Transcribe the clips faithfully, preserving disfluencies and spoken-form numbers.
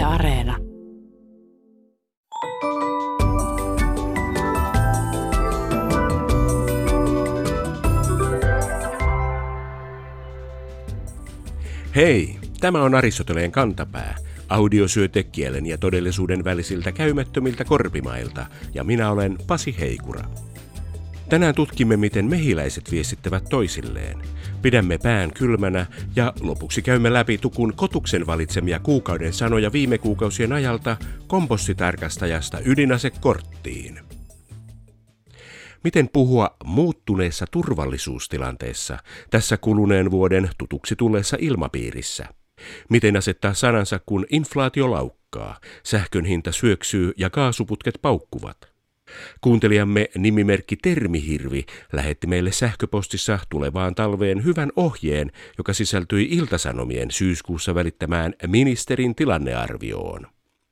Areena. Hei, tämä on Aristoteleen kantapää, audiosyöte kielen ja todellisuuden välisiltä käymättömiltä korpimailta, ja minä olen Pasi Heikura. Tänään tutkimme, miten mehiläiset viestittävät toisilleen. Pidämme pään kylmänä ja lopuksi käymme läpi Tukun Kotuksen valitsemia kuukauden sanoja viime kuukausien ajalta kompostitarkastajasta ydinasekorttiin. Miten puhua muuttuneessa turvallisuustilanteessa tässä kuluneen vuoden tutuksi tulleessa ilmapiirissä? Miten asettaa sanansa, kun inflaatio laukkaa, sähkön hinta syöksyy ja kaasuputket paukkuvat? Kuuntelijamme nimimerkki Termihirvi lähetti meille sähköpostissa tulevaan talveen hyvän ohjeen, joka sisältyi Ilta-Sanomien syyskuussa välittämään ministerin tilannearvioon.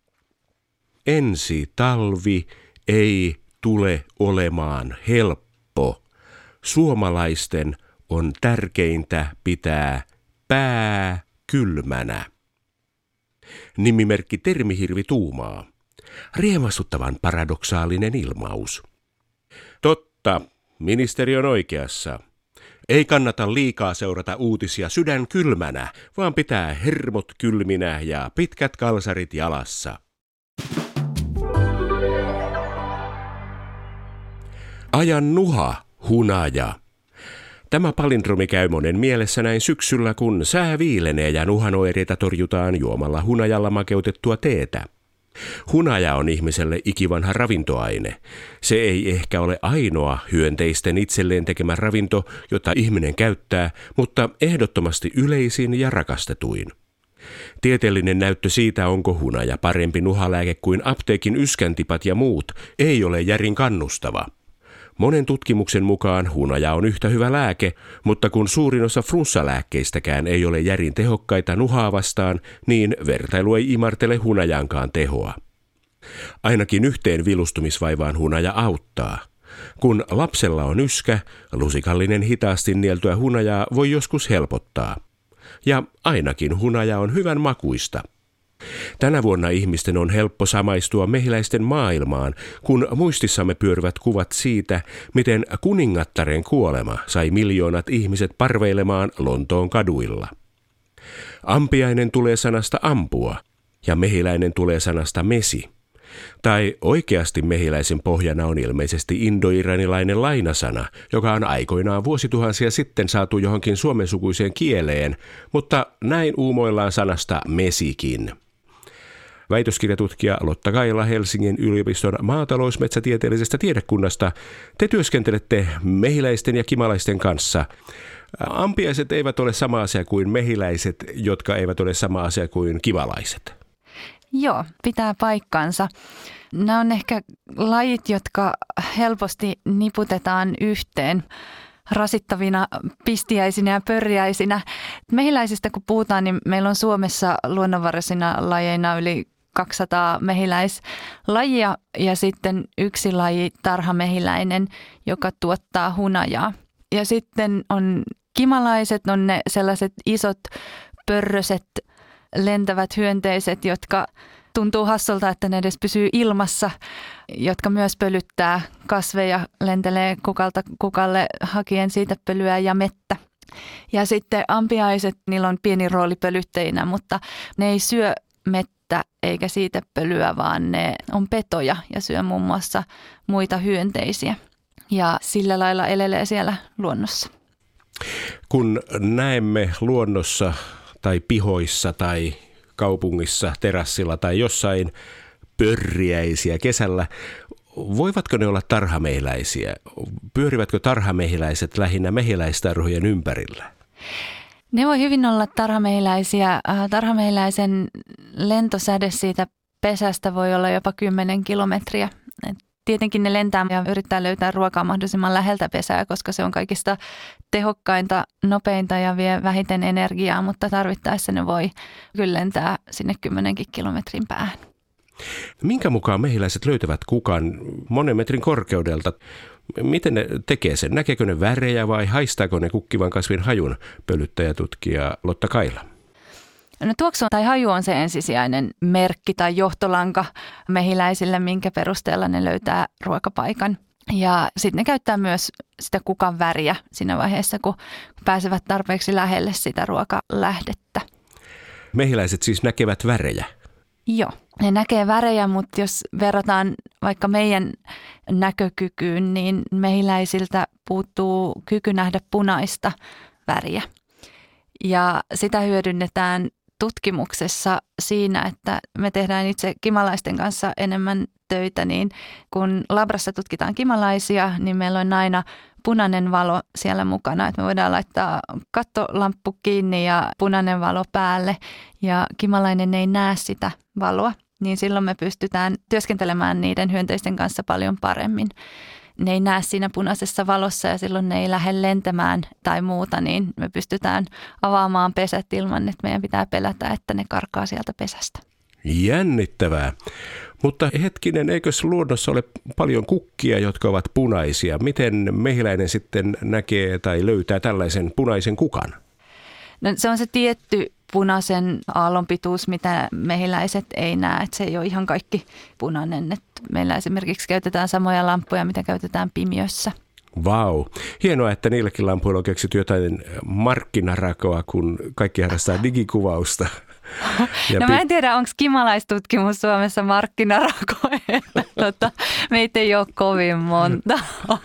Ensi talvi ei tule olemaan helppo. Suomalaisten on tärkeintä pitää pää kylmänä. Nimimerkki Termihirvi tuumaa. Riemastuttavan paradoksaalinen ilmaus. Totta, ministeri on oikeassa. Ei kannata liikaa seurata uutisia sydän kylmänä, vaan pitää hermot kylminä ja pitkät kalsarit jalassa. Ajan nuha, hunaja. Tämä palindromi käy monen mielessä näin syksyllä, kun sää viilenee ja nuhanoireita torjutaan juomalla hunajalla makeutettua teetä. Hunaja on ihmiselle ikivanha ravintoaine. Se ei ehkä ole ainoa hyönteisten itselleen tekemä ravinto, jota ihminen käyttää, mutta ehdottomasti yleisin ja rakastetuin. Tieteellinen näyttö siitä, onko hunaja parempi nuhalääke kuin apteekin yskäntipat ja muut, ei ole järin kannustava. Monen tutkimuksen mukaan hunaja on yhtä hyvä lääke, mutta kun suurin osa flunssalääkkeistäkään ei ole järin tehokkaita nuhaa vastaan, niin vertailu ei imartele hunajankaan tehoa. Ainakin yhteen vilustumisvaivaan hunaja auttaa. Kun lapsella on yskä, lusikallinen hitaasti nieltyä hunajaa voi joskus helpottaa. Ja ainakin hunaja on hyvän makuista. Tänä vuonna ihmisten on helppo samaistua mehiläisten maailmaan, kun muistissamme pyörivät kuvat siitä, miten kuningattaren kuolema sai miljoonat ihmiset parveilemaan Lontoon kaduilla. Ampiainen tulee sanasta ampua ja mehiläinen tulee sanasta mesi. Tai oikeasti mehiläisen pohjana on ilmeisesti indoiranilainen lainasana, joka on aikoinaan vuosituhansia sitten saatu johonkin suomensukuiseen kieleen, mutta näin uumoillaan sanasta mesikin. Väitöskirjatutkija Lotta Kaila Helsingin yliopiston maatalousmetsätieteellisestä tiedekunnasta. Te työskentelette mehiläisten ja kimalaisten kanssa. Ampiaiset eivät ole sama asia kuin mehiläiset, jotka eivät ole sama asia kuin kimalaiset. Joo, pitää paikkansa. Nämä on ehkä lajit, jotka helposti niputetaan yhteen rasittavina pistiäisinä ja pörjäisinä. Mehiläisistä kun puhutaan, niin meillä on Suomessa luonnonvaraisina lajeina yli kaksisataa mehiläislajia ja sitten yksi laji tarhamehiläinen, joka tuottaa hunajaa. Ja sitten on kimalaiset, on ne sellaiset isot pörröset lentävät hyönteiset, jotka tuntuu hassulta, että ne edes pysyy ilmassa, jotka myös pölyttää kasveja, lentelee kukalta kukalle hakien siitä pölyä ja mettä. Ja sitten ampiaiset, niillä on pieni rooli pölyttäjinä, mutta ne ei syö mettä eikä siitä pölyä, vaan ne on petoja ja syö muun muassa muita hyönteisiä. Ja sillä lailla elelee siellä luonnossa. Kun näemme luonnossa tai pihoissa tai kaupungissa, terassilla tai jossain pörriäisiä kesällä, voivatko ne olla tarhamehiläisiä? Pyörivätkö tarhamehiläiset lähinnä mehiläistarhojen ympärillä? Ne voi hyvin olla tarhamehiläisiä. Tarhamehiläisen lentosäde siitä pesästä voi olla jopa kymmenen kilometriä. Tietenkin ne lentää ja yrittää löytää ruokaa mahdollisimman läheltä pesää, koska se on kaikista tehokkainta, nopeinta ja vie vähiten energiaa, mutta tarvittaessa ne voi kyllä lentää sinne kymmenenkin kilometrin päähän. Minkä mukaan mehiläiset löytävät kukan monen metrin korkeudelta? Miten ne tekee sen? Näkeekö ne värejä vai haistaako ne kukkivan kasvin hajun, pölyttäjätutkija Lotta Kaila? No tuoksu tai haju on se ensisijainen merkki tai johtolanka mehiläisille, minkä perusteella ne löytää ruokapaikan. Ja sitten ne käyttää myös sitä kukan väriä siinä vaiheessa, kun pääsevät tarpeeksi lähelle sitä ruokalähdettä. Mehiläiset siis näkevät värejä? Joo, ne näkee värejä, mutta jos verrataan vaikka meidän näkökykyyn, niin mehiläisiltä puuttuu kyky nähdä punaista väriä. Ja sitä hyödynnetään tutkimuksessa siinä, että me tehdään itse kimalaisten kanssa enemmän töitä, niin kun labrassa tutkitaan kimalaisia, niin meillä on aina punainen valo siellä mukana, että me voidaan laittaa kattolamppu kiinni ja punainen valo päälle ja kimalainen ei näe sitä valoa, niin silloin me pystytään työskentelemään niiden hyönteisten kanssa paljon paremmin. Ne ei näe siinä punaisessa valossa ja silloin ne ei lähde lentämään tai muuta, niin me pystytään avaamaan pesät ilman, että meidän pitää pelätä, että ne karkaa sieltä pesästä. Jännittävää. Mutta hetkinen, eikös luonnossa ole paljon kukkia, jotka ovat punaisia? Miten mehiläinen sitten näkee tai löytää tällaisen punaisen kukan? No, se on se tietty punaisen aallonpituus, mitä mehiläiset ei näe. Että se ei ole ihan kaikki punainen. Että meillä esimerkiksi käytetään samoja lamppuja, mitä käytetään pimiössä. Vau. Hienoa, että niilläkin lampuilla on keksitty jotain markkinarakoa, kun kaikki harrastaa digikuvausta. Ja no pi- mä en tiedä, onko kimalaistutkimus Suomessa markkinarakoilla. Tota, meitä ei ole kovin monta.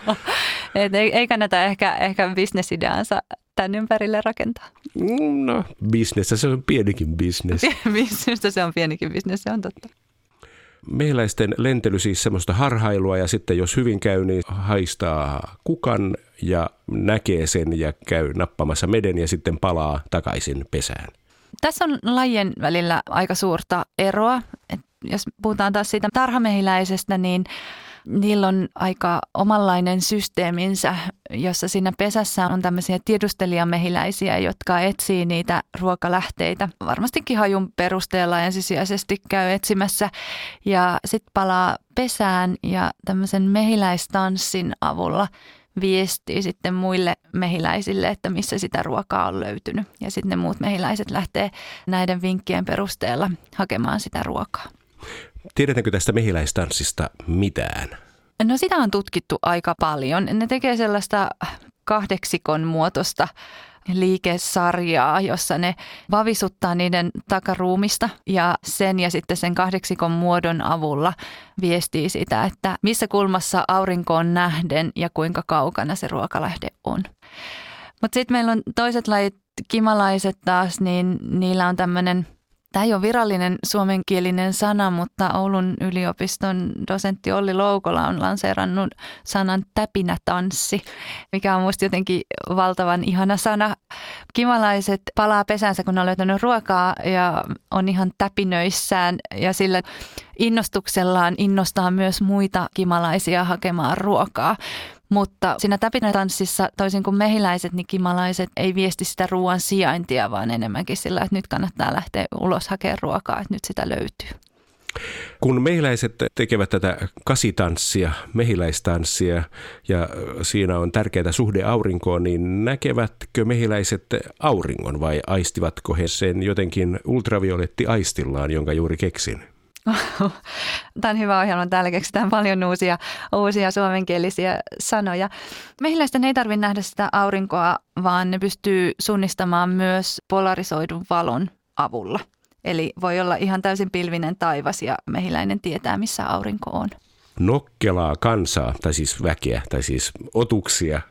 Et ei, ei kannata ehkä, ehkä bisnesideansa tämän ympärille rakentaa. No, bisnestä se on pienikin bisnes. Bisnestä se on pienikin bisnes, se on totta. Mehiläisten lentely siis semmoista harhailua ja sitten jos hyvin käy, niin haistaa kukan ja näkee sen ja käy nappamassa meden ja sitten palaa takaisin pesään. Tässä on lajien välillä aika suurta eroa. Et jos puhutaan taas siitä tarhamehiläisestä, niin niillä on aika omanlainen systeeminsä, jossa siinä pesässä on tämmöisiä tiedustelijamehiläisiä, jotka etsii niitä ruokalähteitä. Varmastikin hajun perusteella ensisijaisesti käy etsimässä ja sitten palaa pesään ja tämmöisen mehiläistanssin avulla viestii sitten muille mehiläisille, että missä sitä ruokaa on löytynyt. Ja sitten ne muut mehiläiset lähtee näiden vinkkien perusteella hakemaan sitä ruokaa. Tiedetäänkö tästä mehiläistanssista mitään? No sitä on tutkittu aika paljon. Ne tekee sellaista kahdeksikon muotoista liikesarjaa, jossa ne vavisuttaa niiden takaruumista ja sen ja sitten sen kahdeksikon muodon avulla viestii sitä, että missä kulmassa aurinko on nähden ja kuinka kaukana se ruokalähde on. Mutta sitten meillä on toiset lajit, kimalaiset taas, niin niillä on tämmöinen, tämä ei ole virallinen suomenkielinen sana, mutta Oulun yliopiston dosentti Olli Loukola on lanseerannut sanan täpinätanssi, mikä on musta jotenkin valtavan ihana sana. Kimalaiset palaa pesänsä, kun on löytänyt ruokaa ja on ihan täpinöissään ja sillä innostuksellaan innostaa myös muita kimalaisia hakemaan ruokaa. Mutta siinä täpinätanssissa, toisin kuin mehiläiset, niin kimalaiset ei viesti sitä ruoan sijaintia, vaan enemmänkin sillä, että nyt kannattaa lähteä ulos hakemaan ruokaa, että nyt sitä löytyy. Kun mehiläiset tekevät tätä kasitanssia, mehiläistanssia ja siinä on tärkeää suhde aurinkoon, niin näkevätkö mehiläiset auringon vai aistivatko he sen jotenkin ultraviolettiaistillaan, jonka juuri keksin? Tämä on hyvä ohjelma. Täällä keksitään paljon uusia, uusia suomenkielisiä sanoja. Mehiläisten ei tarvitse nähdä sitä aurinkoa, vaan ne pystyy sunnistamaan myös polarisoidun valon avulla. Eli voi olla ihan täysin pilvinen taivas ja mehiläinen tietää, missä aurinko on. Nokkelaa kansaa, tai siis väkeä, tai siis otuksia.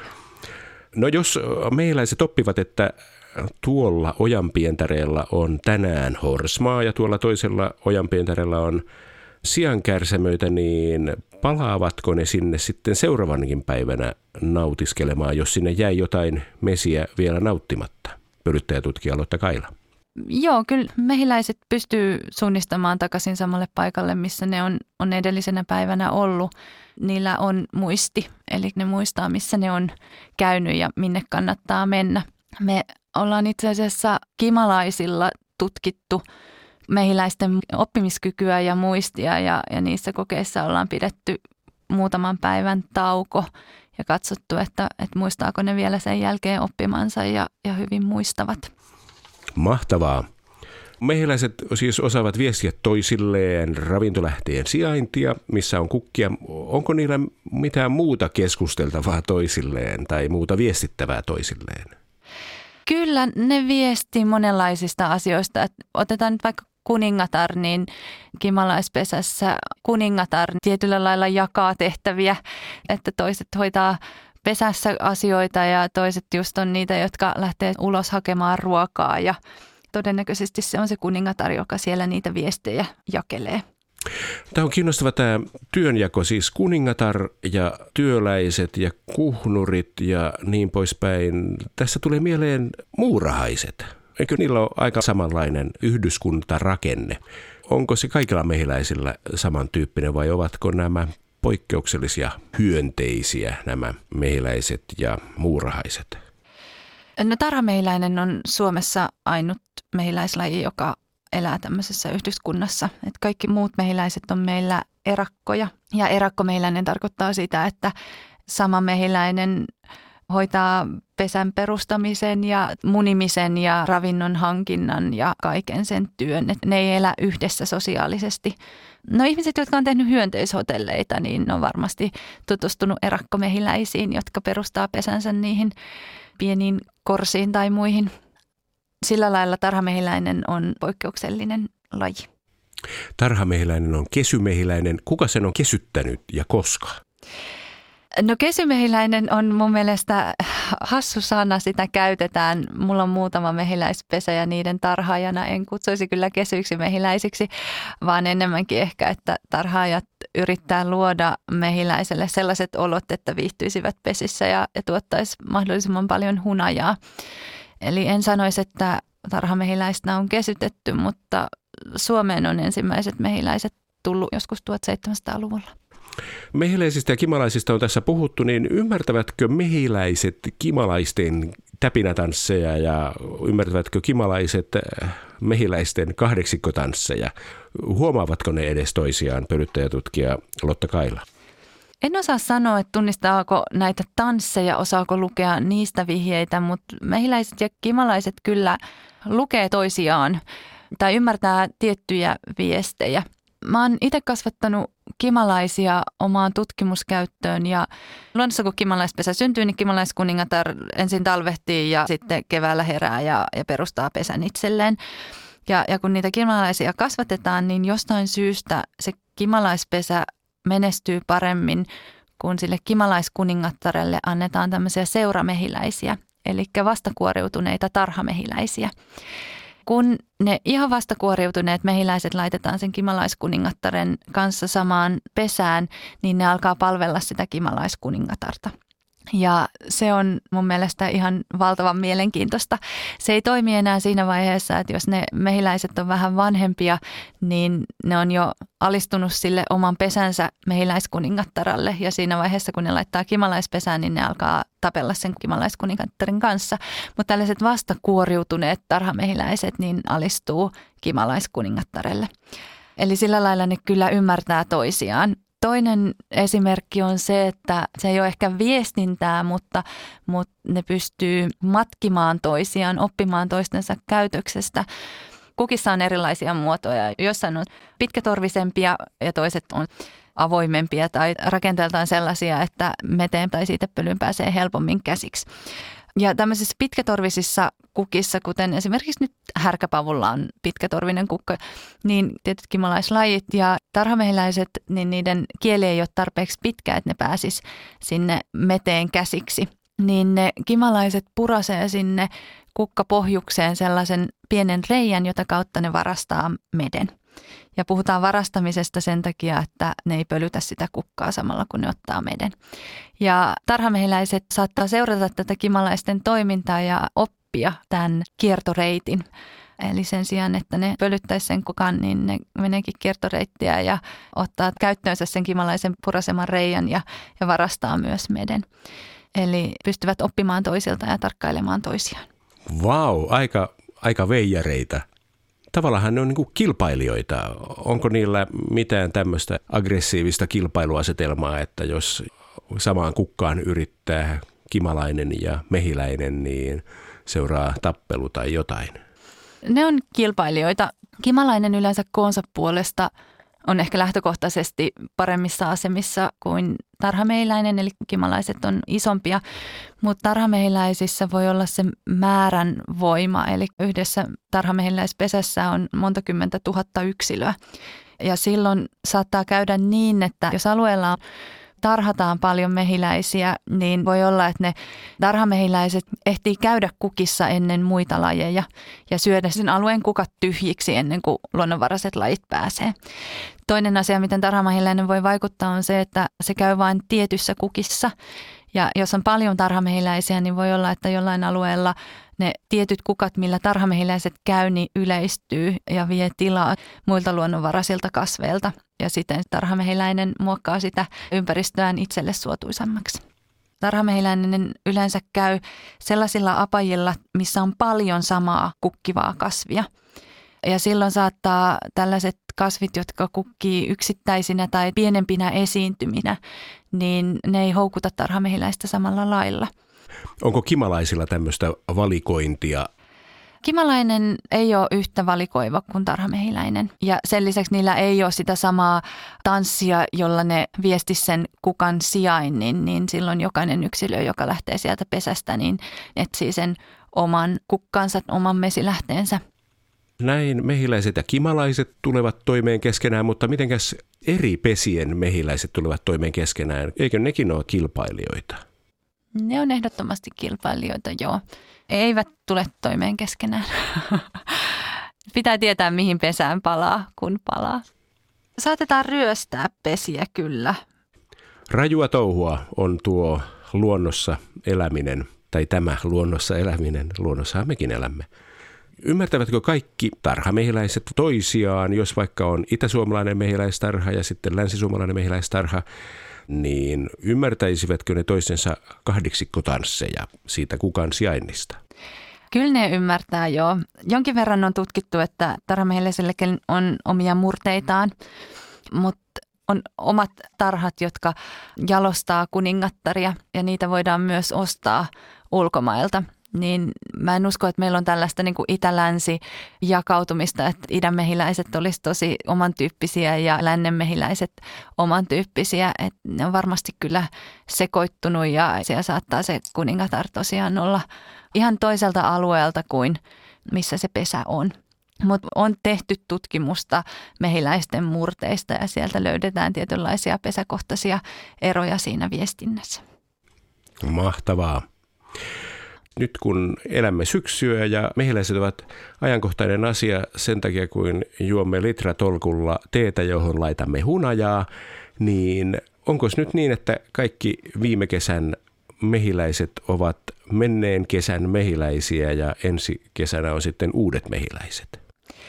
No jos mehiläiset oppivat, että tuolla ojanpientareella on tänään horsmaa ja tuolla toisella ojanpientareella on siankärsämöitä, niin palaavatko ne sinne sitten seuraavankin päivänä nautiskelemaan, jos sinne jäi jotain mesiä vielä nauttimatta? Pölyttäjätutkija Lotta Kaila. Joo, kyllä mehiläiset pystyy sunnistamaan takaisin samalle paikalle, missä ne on, on edellisenä päivänä ollut. Niillä on muisti, eli ne muistaa, missä ne on käynyt ja minne kannattaa mennä. Me ollaan itse asiassa kimalaisilla tutkittu mehiläisten oppimiskykyä ja muistia ja, ja niissä kokeissa ollaan pidetty muutaman päivän tauko ja katsottu, että, että muistaako ne vielä sen jälkeen oppimansa ja, ja hyvin muistavat. Mahtavaa. Mehiläiset siis osaavat viestiä toisilleen ravintolähteen sijaintia, missä on kukkia. Onko niillä mitään muuta keskusteltavaa toisilleen tai muuta viestittävää toisilleen? Kyllä ne viestii monenlaisista asioista. Et otetaan nyt vaikka kuningatar, niin kimalaispesässä kuningatar tietyllä lailla jakaa tehtäviä, että toiset hoitaa pesässä asioita ja toiset just on niitä, jotka lähtee ulos hakemaan ruokaa ja todennäköisesti se on se kuningatar, joka siellä niitä viestejä jakelee. Tämä on kiinnostava tämä työnjako, siis kuningatar ja työläiset ja kuhnurit ja niin poispäin. Tässä tulee mieleen muurahaiset. Eikö niillä ole aika samanlainen yhdyskuntarakenne? Onko se kaikilla mehiläisillä samantyyppinen vai ovatko nämä poikkeuksellisia hyönteisiä nämä mehiläiset ja muurahaiset? No tarhamehiläinen on Suomessa ainut mehiläislaji, joka elää tämmöisessä yhdyskunnassa. Että kaikki muut mehiläiset on meillä erakkoja. Ja erakkomehiläinen tarkoittaa sitä, että sama mehiläinen hoitaa pesän perustamisen ja munimisen ja ravinnon hankinnan ja kaiken sen työn. Et ne ei elä yhdessä sosiaalisesti. No ihmiset, jotka on tehnyt hyönteishotelleita, niin on varmasti tutustunut erakkomehiläisiin, jotka perustaa pesänsä niihin pieniin korsiin tai muihin. Sillä lailla tarhamehiläinen on poikkeuksellinen laji. Tarhamehiläinen on kesymehiläinen. Kuka sen on kesyttänyt ja koska? No kesymehiläinen on mun mielestä hassu sana, sitä käytetään. Mulla on muutama mehiläispesä ja niiden tarhaajana en kutsuisi kyllä kesyiksi mehiläisiksi, vaan enemmänkin ehkä, että tarhaajat yrittää luoda mehiläiselle sellaiset olot, että viihtyisivät pesissä ja, ja tuottaisi mahdollisimman paljon hunajaa. Eli en sanoisi, että tarhamehiläistä on kesytetty, mutta Suomeen on ensimmäiset mehiläiset tullut joskus tuhatseitsemänsataaluvulla. Mehiläisistä ja kimalaisista on tässä puhuttu, niin ymmärtävätkö mehiläiset kimalaisten täpinätansseja ja ymmärtävätkö kimalaiset mehiläisten kahdeksikkotansseja? Huomaavatko ne edes toisiaan, pölyttäjätutkija Lotta Kaila? En osaa sanoa, että tunnistaako näitä tansseja, osaako lukea niistä vihjeitä, mutta mehiläiset ja kimalaiset kyllä lukee toisiaan tai ymmärtää tiettyjä viestejä. Mä oon itse kasvattanut kimalaisia omaan tutkimuskäyttöön ja luonnossa kun kimalaispesä syntyy, niin kimalaiskuningatar ensin talvehtii ja sitten keväällä herää ja, ja perustaa pesän itselleen. Ja, ja kun niitä kimalaisia kasvatetaan, niin jostain syystä se kimalaispesä menestyy paremmin, kun sille kimalaiskuningattarelle annetaan tämmöisiä seuramehiläisiä, eli vastakuoriutuneita tarhamehiläisiä. Kun ne ihan vastakuoriutuneet mehiläiset laitetaan sen kimalaiskuningattaren kanssa samaan pesään, niin ne alkaa palvella sitä kimalaiskuningatarta. Ja se on mun mielestä ihan valtavan mielenkiintoista. Se ei toimi enää siinä vaiheessa, että jos ne mehiläiset on vähän vanhempia, niin ne on jo alistunut sille oman pesänsä mehiläiskuningattaralle. Ja siinä vaiheessa, kun ne laittaa kimalaispesään, niin ne alkaa tapella sen kimalaiskuningattarin kanssa. Mutta tällaiset vastakuoriutuneet tarhamehiläiset niin alistuu kimalaiskuningattarelle. Eli sillä lailla ne kyllä ymmärtää toisiaan. Toinen esimerkki on se, että se ei ole ehkä viestintää, mutta, mutta ne pystyy matkimaan toisiaan, oppimaan toistensa käytöksestä. Kukissa on erilaisia muotoja. Jossain on pitkätorvisempia ja toiset on avoimempia tai rakenteeltaan sellaisia, että meteen tai siitepölyyn pääsee helpommin käsiksi. Ja tämmöisissä pitkätorvisissa kukissa, kuten esimerkiksi nyt härkäpavulla on pitkätorvinen kukka, niin tietyt kimalaislajit ja tarhamehiläiset, niin niiden kieli ei ole tarpeeksi pitkä, että ne pääsis sinne meteen käsiksi. Niin ne kimalaiset purasee sinne kukkapohjukseen sellaisen pienen reijän, jota kautta ne varastaa meden. Ja puhutaan varastamisesta sen takia, että ne ei pölytä sitä kukkaa samalla, kun ne ottaa meden. Ja tarhamehiläiset saattaa seurata tätä kimalaisten toimintaa ja oppia tämän kiertoreitin. Eli sen sijaan, että ne pölyttäisi sen kukan, niin ne meneekin kiertoreittiä ja ottaa käyttöönsä sen kimalaisen puraseman reijan ja, ja varastaa myös meden. Eli pystyvät oppimaan toisilta ja tarkkailemaan toisiaan. Vau, aika, aika veijareita. Tavallaan ne on niin kuin kilpailijoita. Onko niillä mitään tämmöistä aggressiivista kilpailuasetelmaa, että jos samaan kukkaan yrittää kimalainen ja mehiläinen, niin seuraa tappelu tai jotain? Ne on kilpailijoita. Kimalainen yleensä koonsa puolesta on ehkä lähtökohtaisesti paremmissa asemissa kuin tarhamehiläinen, eli kimalaiset on isompia, mutta tarhamehiläisissä voi olla se määrän voima, eli yhdessä tarhamehiläispesässä on monta kymmentä tuhatta yksilöä. Ja silloin saattaa käydä niin, että jos alueella tarhataan paljon mehiläisiä, niin voi olla, että ne tarhamehiläiset ehtii käydä kukissa ennen muita lajeja ja syödä sen alueen kukat tyhjiksi ennen kuin luonnonvaraiset lajit pääsee. Toinen asia, miten tarhamehiläinen voi vaikuttaa, on se, että se käy vain tietyssä kukissa. Ja jos on paljon tarhamehiläisiä, niin voi olla, että jollain alueella ne tietyt kukat, millä tarhamehiläiset käy, niin yleistyy ja vie tilaa muilta luonnonvaraisilta kasveilta. Ja siten tarhamehiläinen muokkaa sitä ympäristöään itselle suotuisammaksi. Tarhamehiläinen yleensä käy sellaisilla apajilla, missä on paljon samaa kukkivaa kasvia. Ja silloin saattaa tällaiset kasvit, jotka kukkii yksittäisinä tai pienempinä esiintyminä, niin ne ei houkuta tarhamehiläistä samalla lailla. Onko kimalaisilla tämmöistä valikointia? Kimalainen ei ole yhtä valikoiva kuin tarhamehiläinen ja sen lisäksi niillä ei ole sitä samaa tanssia, jolla ne viestisi sen kukan sijainnin, niin silloin jokainen yksilö, joka lähtee sieltä pesästä, niin etsii sen oman kukkansa, oman mesilähteensä. Näin mehiläiset ja kimalaiset tulevat toimeen keskenään, mutta mitenkäs eri pesien mehiläiset tulevat toimeen keskenään? Eikö nekin ole kilpailijoita? Ne on ehdottomasti kilpailijoita, joo. Eivät tule toimeen keskenään. Pitää tietää, mihin pesään palaa, kun palaa. Saatetaan ryöstää pesiä kyllä. Rajua touhua on tuo luonnossa eläminen, tai tämä luonnossa eläminen. Luonnossahan mekin elämme. Ymmärtävätkö kaikki tarhamehiläiset toisiaan, jos vaikka on itäsuomalainen mehiläistarha ja sitten länsisuomalainen mehiläistarha, niin ymmärtäisivätkö ne toisensa kahdeksikkotansseja siitä kukan sijainnista? Kyllä ne ymmärtää, joo. Jonkin verran on tutkittu, että tarhamehiläisilläkin on omia murteitaan, mutta on omat tarhat, jotka jalostaa kuningattaria ja niitä voidaan myös ostaa ulkomailta. Niin mä en usko, että meillä on tällaista niin kuin itä-länsi jakautumista, että idänmehiläiset olisi tosi oman tyyppisiä ja lännenmehiläiset oman tyyppisiä. Että ne on varmasti kyllä sekoittunut ja siellä saattaa se kuningatar tosiaan olla ihan toiselta alueelta kuin missä se pesä on. Mutta on tehty tutkimusta mehiläisten murteista ja sieltä löydetään tietynlaisia pesäkohtaisia eroja siinä viestinnässä. Mahtavaa. Nyt kun elämme syksyä ja mehiläiset ovat ajankohtainen asia sen takia, kun juomme litratolkulla teetä, johon laitamme hunajaa, niin onko nyt niin, että kaikki viime kesän mehiläiset ovat menneen kesän mehiläisiä ja ensi kesänä on sitten uudet mehiläiset?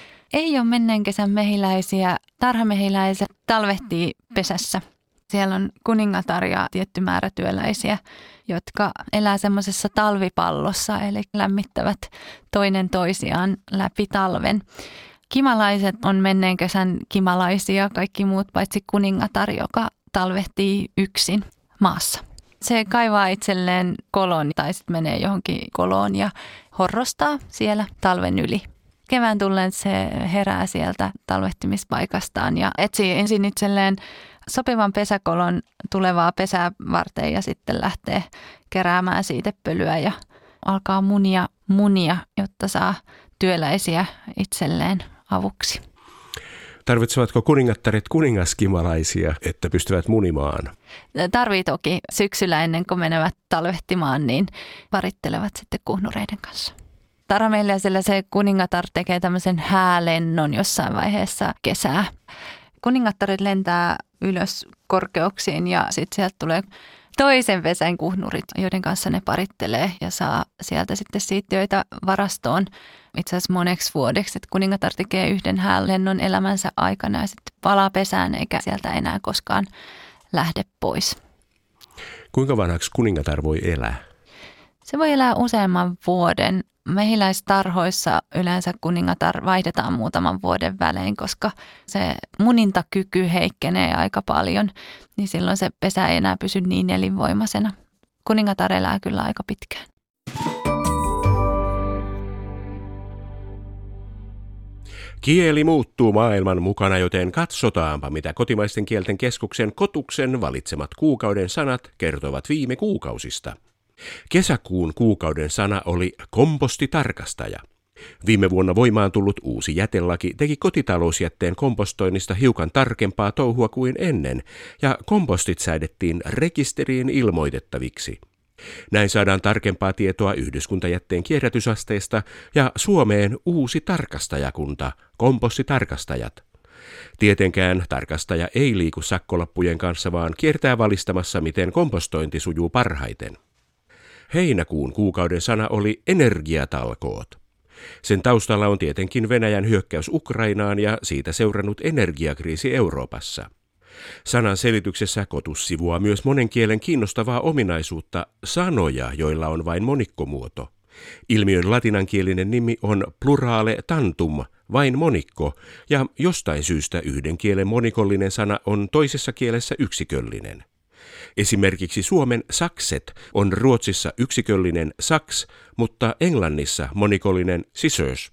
Ei ole menneen kesän mehiläisiä. Tarhamehiläiset talvehtii pesässä. Siellä on kuningatar ja tietty määrä työläisiä, jotka elää semmoisessa talvipallossa, eli lämmittävät toinen toisiaan läpi talven. Kimalaiset on menneen kesän kimalaisia, kaikki muut paitsi kuningatar, joka talvehtii yksin maassa. Se kaivaa itselleen kolon tai sitten menee johonkin koloon ja horrostaa siellä talven yli. Kevään tullen se herää sieltä talvehtimispaikastaan ja etsii ensin itselleen sopivan pesäkolon tulevaa pesää varten ja sitten lähtee keräämään siitepölyä ja alkaa munia munia, jotta saa työläisiä itselleen avuksi. Tarvitsevatko kuningattaret kuningaskimalaisia, että pystyvät munimaan? Tarvii toki syksyllä ennen kuin menevät talvehtimaan, niin varittelevat sitten kuhnureiden kanssa. Tarhamehiläisellä se kuningatar tekee tämmöisen häälennon jossain vaiheessa kesää. Kuningattaret lentää ylös korkeuksiin ja sitten sieltä tulee toisen pesän kuhnurit, joiden kanssa ne parittelee ja saa sieltä sitten siittiöitä varastoon itse asiassa moneksi vuodeksi. Että kuningatar tekee yhden häälennon elämänsä aikana ja sitten palaa pesään eikä sieltä enää koskaan lähde pois. Kuinka vanhaksi kuningatar voi elää? Se voi elää useamman vuoden. Mehiläistarhoissa yleensä kuningatar vaihdetaan muutaman vuoden välein, koska se munintakyky heikkenee aika paljon, niin silloin se pesä ei enää pysy niin elinvoimaisena. Kuningatar elää kyllä aika pitkään. Kieli muuttuu maailman mukana, joten katsotaanpa, mitä kotimaisten kielten keskuksen Kotuksen valitsemat kuukauden sanat kertovat viime kuukausista. Kesäkuun kuukauden sana oli kompostitarkastaja. Viime vuonna voimaan tullut uusi jätelaki teki kotitalousjätteen kompostoinnista hiukan tarkempaa touhua kuin ennen, ja kompostit säädettiin rekisteriin ilmoitettaviksi. Näin saadaan tarkempaa tietoa yhdyskuntajätteen kierrätysasteesta ja Suomeen uusi tarkastajakunta, kompostitarkastajat. Tietenkään tarkastaja ei liiku sakkolappujen kanssa, vaan kiertää valistamassa, miten kompostointi sujuu parhaiten. Heinäkuun kuukauden sana oli energiatalkoot. Sen taustalla on tietenkin Venäjän hyökkäys Ukrainaan ja siitä seurannut energiakriisi Euroopassa. Sanan selityksessä Kotus sivuaa myös monen kielen kiinnostavaa ominaisuutta, sanoja, joilla on vain monikkomuoto. Ilmiön latinankielinen nimi on plurale tantum, vain monikko, ja jostain syystä yhden kielen monikollinen sana on toisessa kielessä yksiköllinen. Esimerkiksi Suomen sakset on Ruotsissa yksiköllinen saks, mutta Englannissa monikollinen scissors.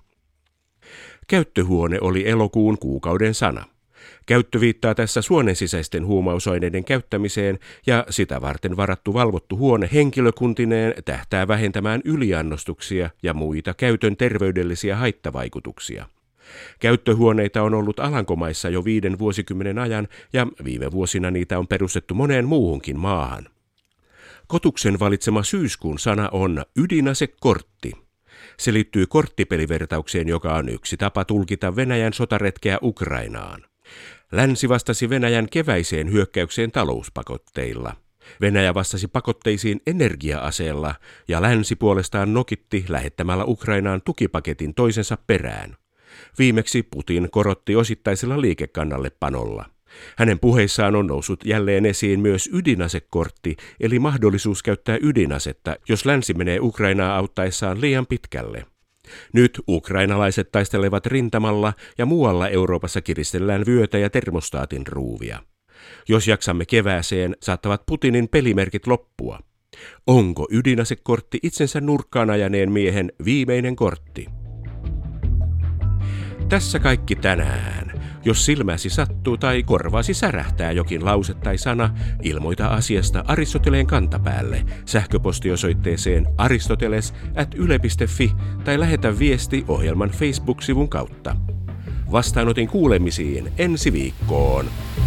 Käyttöhuone oli elokuun kuukauden sana. Käyttö viittaa tässä suonen sisäisten huumausaineiden käyttämiseen, ja sitä varten varattu valvottu huone henkilökuntineen tähtää vähentämään yliannostuksia ja muita käytön terveydellisiä haittavaikutuksia. Käyttöhuoneita on ollut Alankomaissa jo viiden vuosikymmenen ajan, ja viime vuosina niitä on perustettu moneen muuhunkin maahan. Kotuksen valitsema syyskuun sana on ydinasekortti. Se liittyy korttipelivertaukseen, joka on yksi tapa tulkita Venäjän sotaretkeä Ukrainaan. Länsi vastasi Venäjän keväiseen hyökkäykseen talouspakotteilla. Venäjä vastasi pakotteisiin energia-aseella ja länsi puolestaan nokitti lähettämällä Ukrainaan tukipaketin toisensa perään. Viimeksi Putin korotti osittaisella liikekannallepanolla. Hänen puheissaan on noussut jälleen esiin myös ydinasekortti, eli mahdollisuus käyttää ydinasetta, jos länsi menee Ukrainaa auttaessaan liian pitkälle. Nyt ukrainalaiset taistelevat rintamalla ja muualla Euroopassa kiristellään vyötä ja termostaatin ruuvia. Jos jaksamme kevääseen, saattavat Putinin pelimerkit loppua. Onko ydinasekortti itsensä nurkkaan ajaneen miehen viimeinen kortti? Tässä kaikki tänään. Jos silmäsi sattuu tai korvaasi särähtää jokin lause tai sana, ilmoita asiasta Aristoteleen kantapäälle sähköpostiosoitteeseen aristoteles at yle piste fi tai lähetä viesti ohjelman Facebook-sivun kautta. Vastaanotin kuulemisiin ensi viikkoon.